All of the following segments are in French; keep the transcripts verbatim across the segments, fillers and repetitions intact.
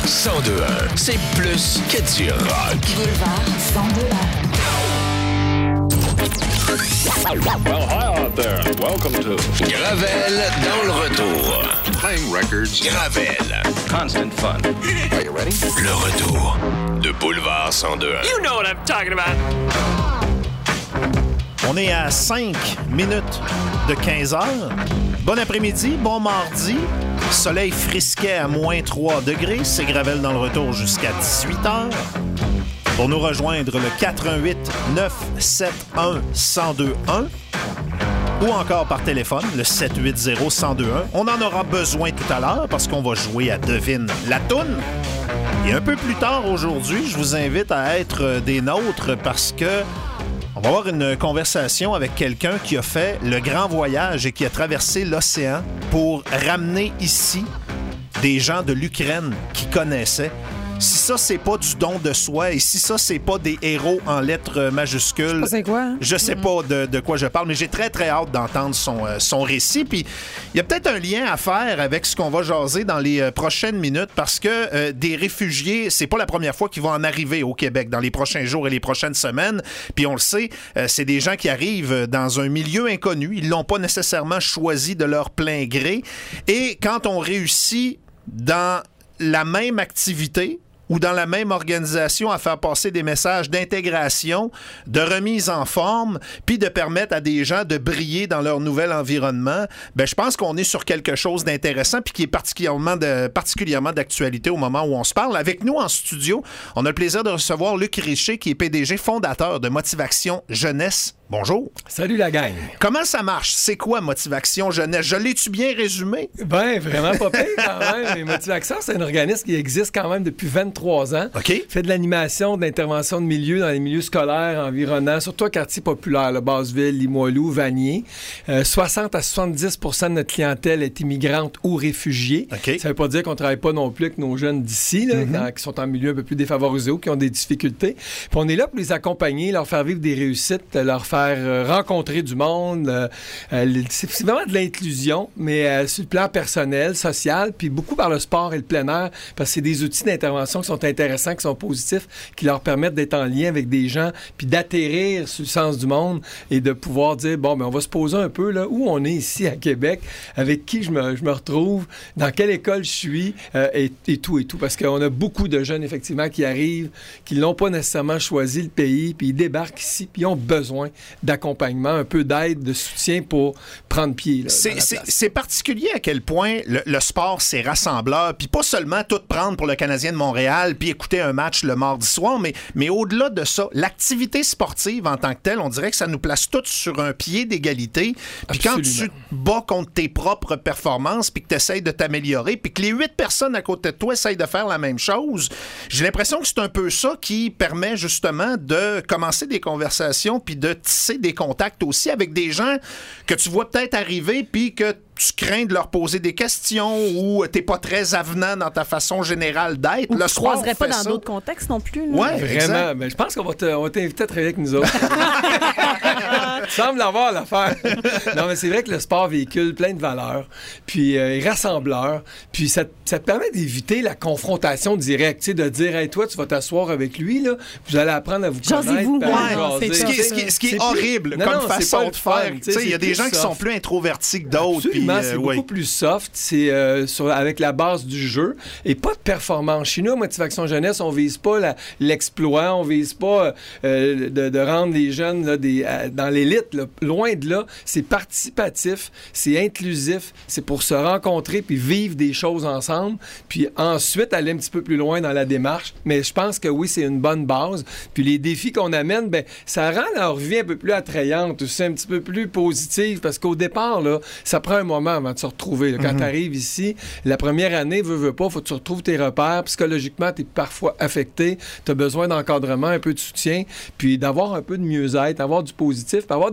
cent deux un, c'est plus que du rock. Boulevard cent deux un. Well, hi out there. Welcome to Gravel dans le retour. Playing Records. Gravel. Constant fun. Are you ready? Le retour de Boulevard cent deux un. You know what I'm talking about. On est à cinq minutes de quinze heures. Bon après-midi, bon mardi. Soleil frisquet à moins trois degrés. C'est Gravel dans le retour jusqu'à dix-huit heures. Pour nous rejoindre, le quatre un huit neuf sept un un zéro deux un ou encore par téléphone, le sept huit zéro un zéro deux un. On en aura besoin tout à l'heure parce qu'on va jouer à Devine la toune. Et un peu plus tard aujourd'hui, je vous invite à être des nôtres parce que on va avoir une conversation avec quelqu'un qui a fait le grand voyage et qui a traversé l'océan pour ramener ici des gens de l'Ukraine qui connaissaient. Si ça, c'est pas du don de soi et si ça, c'est pas des héros en lettres majuscules, je sais, quoi, hein? je sais mm-hmm. pas de, de quoi je parle, mais j'ai très, très hâte d'entendre son, euh, son récit. Puis il y a peut-être un lien à faire avec ce qu'on va jaser dans les euh, prochaines minutes parce que euh, des réfugiés, c'est pas la première fois qu'ils vont en arriver au Québec dans les prochains jours et les prochaines semaines. Puis on le sait, euh, c'est des gens qui arrivent dans un milieu inconnu. Ils l'ont pas nécessairement choisi de leur plein gré. Et quand on réussit dans la même activité ou dans la même organisation à faire passer des messages d'intégration, de remise en forme, puis de permettre à des gens de briller dans leur nouvel environnement, ben je pense qu'on est sur quelque chose d'intéressant puis qui est particulièrement, de, particulièrement d'actualité au moment où on se parle. Avec nous en studio, on a le plaisir de recevoir Luc Richer, qui est P D G fondateur de Motivation Jeunesse. Bonjour. Salut la gang. Comment ça marche? C'est quoi Motivation Jeunesse? Je l'ai-tu bien résumé? Ben, vraiment pas pire quand même. Motivation, c'est un organisme qui existe quand même depuis vingt-trois ans. OK. Fait de l'animation, de l'intervention de milieu dans les milieux scolaires environnants, surtout au quartier populaire, là, Basseville, Limoilou, Vanier. Euh, soixante à soixante-dix pour cent de notre clientèle est immigrante ou réfugiée. OK. Ça veut pas dire qu'on travaille pas non plus avec nos jeunes d'ici, là, mm-hmm. quand, qui sont en milieu un peu plus défavorisé ou qui ont des difficultés. Puis on est là pour les accompagner, leur faire vivre des réussites, leur faire faire rencontrer du monde. Euh, euh, c'est, c'est vraiment de l'inclusion, mais euh, sur le plan personnel, social, puis beaucoup par le sport et le plein air, parce que c'est des outils d'intervention qui sont intéressants, qui sont positifs, qui leur permettent d'être en lien avec des gens, puis d'atterrir sur le sens du monde et de pouvoir dire, bon, ben on va se poser un peu là, où on est ici à Québec, avec qui je me, je me retrouve, dans quelle école je suis, euh, et, et tout et tout. Parce qu'on a beaucoup de jeunes, effectivement, qui arrivent, qui n'ont pas nécessairement choisi le pays, puis ils débarquent ici, puis ils ont besoin d'accompagnement, un peu d'aide, de soutien pour prendre pied. Là, c'est, c'est, c'est particulier à quel point le, le sport, c'est rassembleur, puis pas seulement tout prendre pour le Canadien de Montréal, puis écouter un match le mardi soir, mais, mais au-delà de ça, l'activité sportive en tant que telle, on dirait que ça nous place tous sur un pied d'égalité. Puis quand tu te bats contre tes propres performances, puis que tu essaies de t'améliorer, puis que les huit personnes à côté de toi essayent de faire la même chose, j'ai l'impression que c'est un peu ça qui permet justement de commencer des conversations, puis de tisser des contacts aussi avec des gens que tu vois peut-être arriver, puis que tu crains de leur poser des questions ou t'es pas très avenant dans ta façon générale d'être. Ou le tu ne croiserais pas dans ça. d'autres contextes non plus. Oui, vraiment. Ben, je pense qu'on va, te, on va t'inviter à travailler avec nous autres. Tu sembles avoir l'affaire. Non, mais c'est vrai que le sport véhicule plein de valeurs, puis euh, est rassembleur, puis ça, ça te permet d'éviter la confrontation directe, tu sais, de dire, hey, toi, tu vas t'asseoir avec lui, là, vous allez apprendre à vous connaître. Jasez-vous, ouais, c'est ce qui est, ce qui est, ce qui est horrible plus... comme non, non, façon de faire. Tu sais, il y a des gens soft. qui sont plus introvertis que d'autres. Absolument, puis, euh, c'est oui. beaucoup plus soft, c'est euh, sur, avec la base du jeu et pas de performance. Chez nous, à Motivation Jeunesse, on vise pas la, l'exploit, on vise pas euh, de, de rendre les jeunes là, des, euh, dans l'élite. Là. Loin de là, c'est participatif, c'est inclusif, c'est pour se rencontrer puis vivre des choses ensemble, puis ensuite aller un petit peu plus loin dans la démarche. Mais je pense que oui, c'est une bonne base. Puis les défis qu'on amène, ben ça rend leur vie un peu plus attrayante, aussi un petit peu plus positive, parce qu'au départ, là, ça prend un moment avant de se retrouver. Là. Quand mm-hmm. tu arrives ici, la première année, veux, veux pas, faut que tu retrouves tes repères. Psychologiquement, tu es parfois affecté. Tu as besoin d'encadrement, un peu de soutien, puis d'avoir un peu de mieux-être, avoir du positif, puis avoir des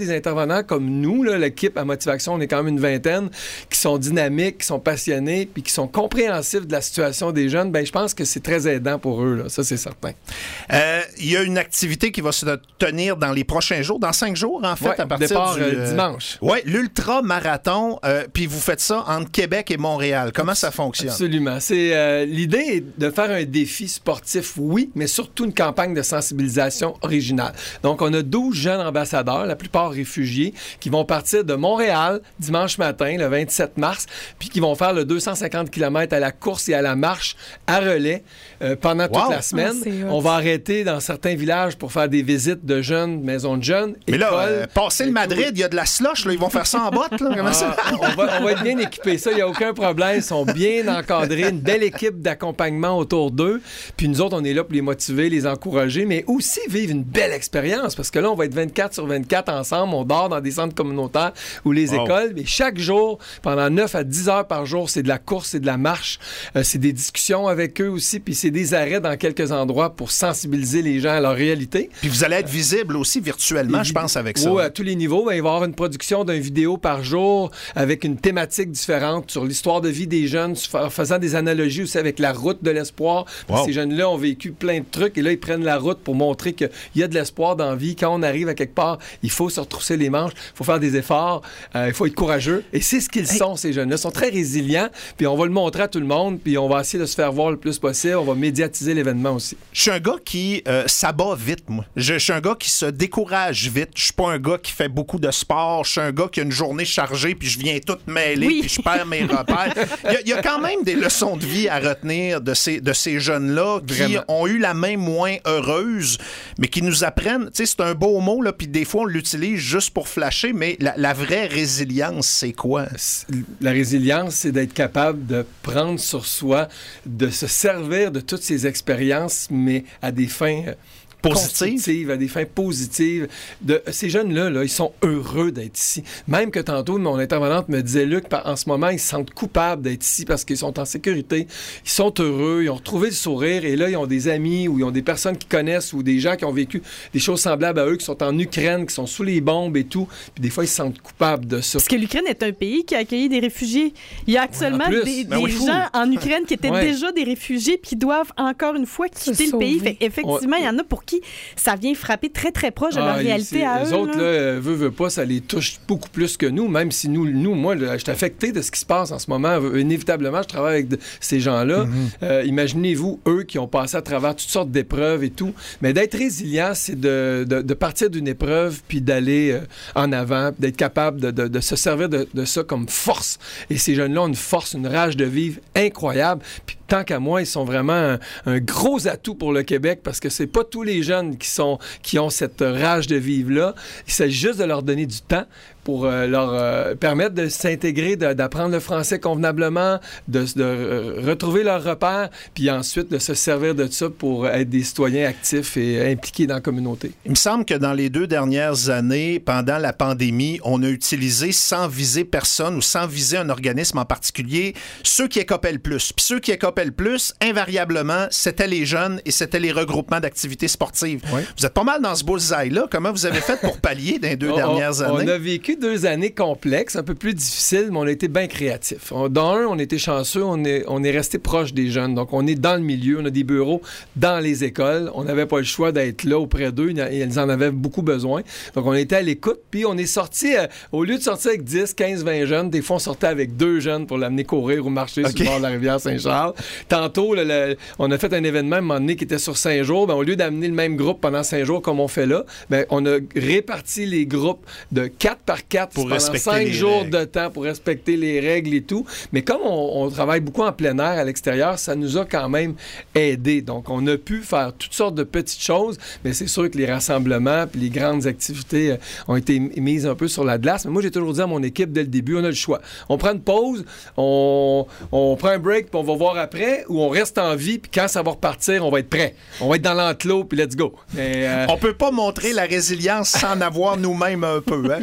des intervenants comme nous, là, l'équipe à Motivation, on est quand même une vingtaine, qui sont dynamiques, qui sont passionnés, puis qui sont compréhensifs de la situation des jeunes, ben je pense que c'est très aidant pour eux, là. Ça c'est certain. Il euh, y a une activité qui va se tenir dans les prochains jours, dans cinq jours en fait, ouais, à partir départ, du... Euh, dimanche. Oui, l'ultra-marathon, euh, puis vous faites ça entre Québec et Montréal. Comment ça fonctionne? Absolument. C'est, euh, l'idée est de faire un défi sportif, oui, mais surtout une campagne de sensibilisation originale. Donc, on a douze jeunes ambassadeurs, la plupart réfugiés, qui vont partir de Montréal dimanche matin, le vingt-sept mars, puis qui vont faire le deux cent cinquante kilomètres à la course et à la marche à relais euh, pendant wow. toute la semaine. Ah, on va arrêter dans certains villages pour faire des visites de jeunes, maisons de jeunes, mais écoles. là, euh, passer le Madrid, il y a de la slush, là, ils vont faire ça en botte. Là. Comment ah, ça? on, va, on va être bien équipés. Ça, il n'y a aucun problème. Ils sont bien encadrés, une belle équipe d'accompagnement autour d'eux. Puis nous autres, on est là pour les motiver, les encourager, mais aussi vivre une belle expérience, parce que là, on va être vingt-quatre sur vingt-quatre ensemble. On dort dans des centres communautaires ou les wow. écoles, mais chaque jour, pendant neuf à dix heures par jour, c'est de la course, c'est de la marche, euh, c'est des discussions avec eux aussi, puis c'est des arrêts dans quelques endroits pour sensibiliser les gens à leur réalité. Puis vous allez être visible aussi virtuellement, je pense, avec ça. Oui, à tous les niveaux. Ben, il va y avoir une production d'une vidéo par jour avec une thématique différente sur l'histoire de vie des jeunes, en faisant des analogies aussi avec la route de l'espoir. Wow. Ces jeunes-là ont vécu plein de trucs et là, ils prennent la route pour montrer qu'il y a de l'espoir dans la vie. Quand on arrive à quelque part, il faut se retrousser les manches, il faut faire des efforts, euh, il faut être courageux. Et c'est ce qu'ils hey. sont, ces jeunes-là. Ils sont très résilients, puis on va le montrer à tout le monde, puis on va essayer de se faire voir le plus possible. On va médiatiser l'événement aussi. Je suis un gars qui euh, s'abat vite, moi. Je, je suis un gars qui se décourage vite. Je suis pas un gars qui fait beaucoup de sport. Je suis un gars qui a une journée chargée, puis je viens tout mêler, oui. puis je perds mes repères. Il y, a, il y a quand même des leçons de vie à retenir de ces, de ces jeunes-là qui Vraiment. ont eu la main moins heureuse, mais qui nous apprennent. Tu sais, c'est un beau mot, là, puis des fois, on l'utilise juste pour flasher, mais la, la vraie résilience, c'est quoi? La résilience, c'est d'être capable de prendre sur soi, de se servir de toutes ces expériences, mais à des fins... positives, à des fins positives. De, ces jeunes-là, là, ils sont heureux d'être ici. Même que tantôt, mon intervenante me disait, Luc, en ce moment, ils se sentent coupables d'être ici parce qu'ils sont en sécurité. Ils sont heureux, ils ont retrouvé le sourire et là, ils ont des amis ou ils ont des personnes qu'ils connaissent ou des gens qui ont vécu des choses semblables à eux, qui sont en Ukraine, qui sont sous les bombes et tout. Puis des fois, ils se sentent coupables de ça. Parce que l'Ukraine est un pays qui a accueilli des réfugiés. Il y a actuellement ouais, des, ben des oui, gens en Ukraine qui étaient ouais. déjà des réfugiés puis qui doivent encore une fois quitter le pays. Fait, effectivement, il ouais. y en a pour qui ça vient frapper très, très proche de ah, leur réalité à eux. Les autres, là, veut, veut pas, ça les touche beaucoup plus que nous, même si nous, nous moi, là, je suis affecté de ce qui se passe en ce moment. Inévitablement, je travaille avec de, ces gens-là. Mm-hmm. Euh, imaginez-vous, eux qui ont passé à travers toutes sortes d'épreuves et tout. Mais d'être résilient, c'est de, de, de partir d'une épreuve puis d'aller euh, en avant, d'être capable de, de, de se servir de, de ça comme force. Et ces jeunes-là ont une force, une rage de vivre incroyable. Puis tant qu'à moi, ils sont vraiment un, un gros atout pour le Québec parce que c'est pas tous les jeunes qui sont qui ont cette rage de vivre-là. Il s'agit juste de leur donner du temps pour euh, leur euh, permettre de s'intégrer, de, d'apprendre le français convenablement, de, de euh, retrouver leurs repères, puis ensuite de se servir de ça pour être des citoyens actifs et impliqués dans la communauté. Il me semble que dans les deux dernières années, pendant la pandémie, on a utilisé, sans viser personne ou sans viser un organisme en particulier, ceux qui écopaient le plus. Puis ceux qui écopaient le plus, invariablement, c'était les jeunes et c'était les regroupements d'activités sportives. Oui. Vous êtes pas mal dans ce bullseye-là. Comment vous avez fait pour pallier dans les deux on, dernières années? On a vécu deux années complexes, un peu plus difficiles, mais on a été bien créatifs. On, dans un, on était chanceux, on est, on est resté proche des jeunes. Donc, on est dans le milieu, on a des bureaux dans les écoles. On n'avait pas le choix d'être là auprès d'eux. Ils en avaient beaucoup besoin. Donc, on était à l'écoute. Puis, on est sorti, euh, au lieu de sortir avec dix, quinze, vingt jeunes, des fois, on sortait avec deux jeunes pour l'amener courir ou marcher okay. sur le bord de la rivière Saint-Charles. Tantôt, le, le, on a fait un événement à un moment donné qui était sur cinq jours. Ben, au lieu d'amener le même groupe pendant cinq jours comme on fait là, ben, on a réparti les groupes de quatre par quatre pour pendant cinq jours règles. de temps pour respecter les règles et tout. Mais comme on, on travaille beaucoup en plein air à l'extérieur, ça nous a quand même aidé. Donc, on a pu faire toutes sortes de petites choses, mais c'est sûr que les rassemblements puis les grandes activités euh, ont été mises un peu sur la glace. Mais moi, j'ai toujours dit à mon équipe dès le début, on a le choix. On prend une pause, on, on prend un break, puis on va voir après, ou on reste en vie, puis quand ça va repartir, on va être prêt. On va être dans l'enclos, puis let's go. Mais, euh... on peut pas montrer la résilience sans en avoir nous-mêmes un peu, hein? J'imagine.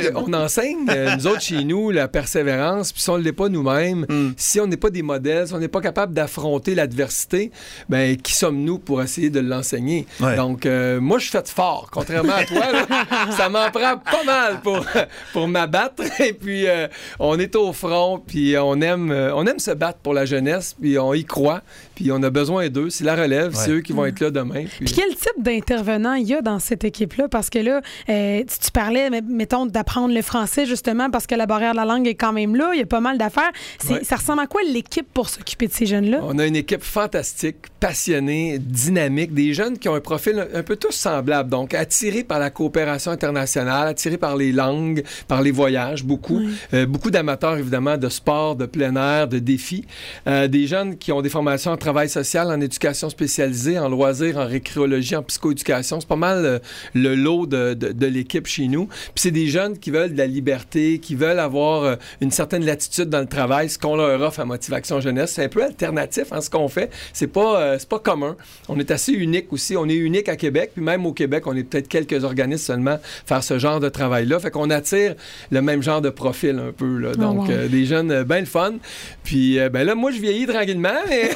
on enseigne, euh, nous autres, chez nous, la persévérance, puis si on ne l'est pas nous-mêmes, mm. si on n'est pas des modèles, si on n'est pas capable d'affronter l'adversité, ben qui sommes-nous pour essayer de l'enseigner? Ouais. Donc, euh, moi, je suis fait fort, contrairement à toi. Là, ça m'en prend pas mal pour, pour m'abattre. Et puis, euh, on est au front, puis on aime, on aime se battre pour la jeunesse, puis on y croit, puis on a besoin d'eux. C'est la relève, ouais. c'est eux qui vont être là demain. Puis, puis quel type d'intervenant il y a dans cette équipe-là? Parce que là, euh, tu, tu parlais, mettons, d'apprendre le français, justement, parce que la barrière de la langue est quand même là. Il y a pas mal d'affaires. C'est, ouais. Ça ressemble à quoi l'équipe pour s'occuper de ces jeunes-là? On a une équipe fantastique, passionnée, dynamique, des jeunes qui ont un profil un peu tous semblable. Donc, attirés par la coopération internationale, attirés par les langues, par les voyages, beaucoup. Oui. Euh, beaucoup d'amateurs, évidemment, de sport, de plein air, de défis. Euh, des jeunes qui ont des formations en travail social, en éducation spécialisée, en loisirs, en récréologie, en psychoéducation. C'est pas mal euh, le lot de, de, de l'équipe chez nous. Puis c'est des jeunes qui veulent de la liberté, qui veulent avoir euh, une certaine latitude dans le travail, ce qu'on leur offre à Motivation Jeunesse. C'est un peu alternatif en ce qu'on fait. C'est pas, euh, c'est pas commun. On est assez unique aussi. On est unique à Québec, puis même au Québec, on est peut-être quelques organismes seulement faire ce genre de travail-là. Fait qu'on attire le même genre de profil un peu. Là. Donc, oh wow. euh, des jeunes euh, bien le fun. Puis, euh, ben là, moi, je vieillis tranquillement, mais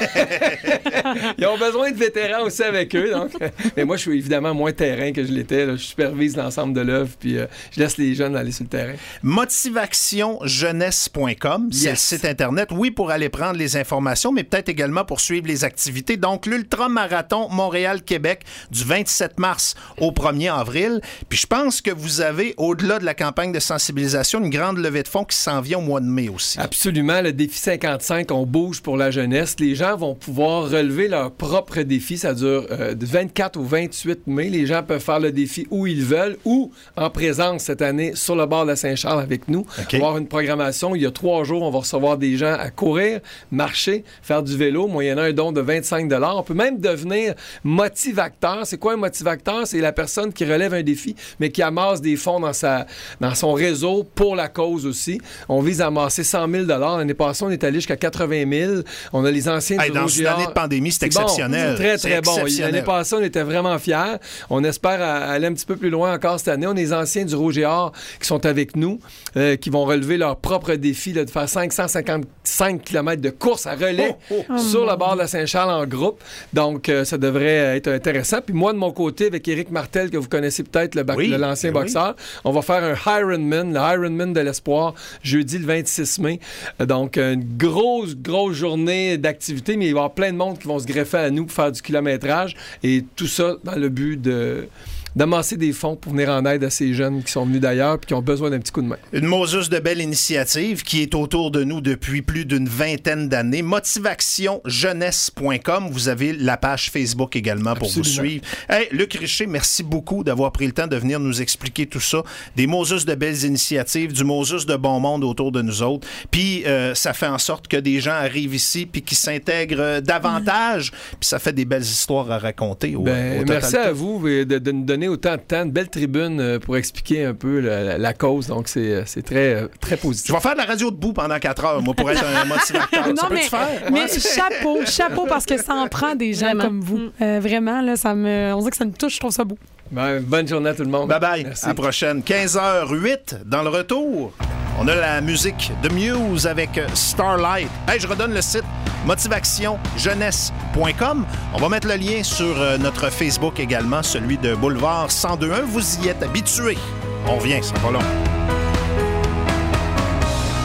ils ont besoin de vétérans aussi avec eux. Donc, mais moi, je suis évidemment moins terrain que je l'étais. Là. Je supervise l'ensemble de l'œuvre, puis euh, je laisse les jeunes aller sur le terrain. motivation jeunesse point com, c'est yes. le site Internet. Oui, pour aller prendre les informations, mais peut-être également pour suivre les activités. Donc, l'Ultramarathon Montréal-Québec du vingt-sept mars au premier avril. Puis je pense que vous avez, au-delà de la campagne de sensibilisation, une grande levée de fonds qui s'en vient au mois de mai aussi. Absolument. Le défi cinquante-cinq, on bouge pour la jeunesse. Les gens vont pouvoir relever leur propre défi. Ça dure euh, du vingt-quatre au vingt-huit mai. Les gens peuvent faire le défi où ils veulent ou en présence cette année sur le bord de la Saint-Charles avec nous. Okay. On va avoir une programmation. Il y a trois jours, on va recevoir des gens à courir, marcher, faire du vélo, moyennant un don de vingt-cinq dollars. On peut même devenir motivateur. C'est quoi un motivateur? C'est la personne qui relève un défi, mais qui amasse des fonds dans, sa, dans son réseau pour la cause aussi. On vise à amasser cent mille dollars. L'année passée, on est allé jusqu'à quatre-vingt mille. On a les anciens hey, du Dans Rouge une année de pandémie, c'est, c'est exceptionnel. Bon. C'est très, très c'est bon. L'année passée, on était vraiment fiers. On espère aller un petit peu plus loin encore cette année. On a les anciens du Rouge et Or qui sont avec nous, euh, qui vont relever leur propre défi là, de faire cinq cent cinquante-cinq kilomètres de course à relais oh, oh. sur le bord de la Saint-Charles en groupe. Donc, euh, ça devrait être intéressant. Puis moi, de mon côté, avec Éric Martel, que vous connaissez peut-être, le, oui, l'ancien oui. boxeur, on va faire un Ironman, le Ironman de l'espoir, jeudi le vingt-six mai. Donc, une grosse, grosse journée d'activité, mais il va y avoir plein de monde qui vont se greffer à nous pour faire du kilométrage. Et tout ça dans le but de... d'amasser des fonds pour venir en aide à ces jeunes qui sont venus d'ailleurs et qui ont besoin d'un petit coup de main. Une Moses de belle initiative qui est autour de nous depuis plus d'une vingtaine d'années. motivation jeunesse point com. Vous avez la page Facebook également pour Absolument. Vous suivre. Hey, Luc Richer, merci beaucoup d'avoir pris le temps de venir nous expliquer tout ça. Des Moses de belles initiatives, du Moses de bon monde autour de nous autres. Puis euh, ça fait en sorte que des gens arrivent ici puis qui s'intègrent davantage. Puis ça fait des belles histoires à raconter. Au, ben, au merci à vous de, de nous donner autant de temps, de belles tribunes pour expliquer un peu la, la, la cause. Donc, c'est, c'est très, très positif. Je vais faire de la radio debout pendant quatre heures, moi, pour être un motivateur. Non, ça mais, peux-tu faire? Mais ouais. chapeau, chapeau, parce que ça en prend des gens vraiment. Comme vous. Euh, vraiment, là, ça me, on dirait que ça me touche, je trouve ça beau. Ben, bonne journée à tout le monde. Bye-bye. Merci. À la prochaine. quinze heures huit dans le retour. On a la musique de Muse avec Starlight. Hey, je redonne le site motivation jeunesse point com. On va mettre le lien sur notre Facebook également, celui de Boulevard cent deux un. Vous y êtes habitués. On revient, c'est pas long.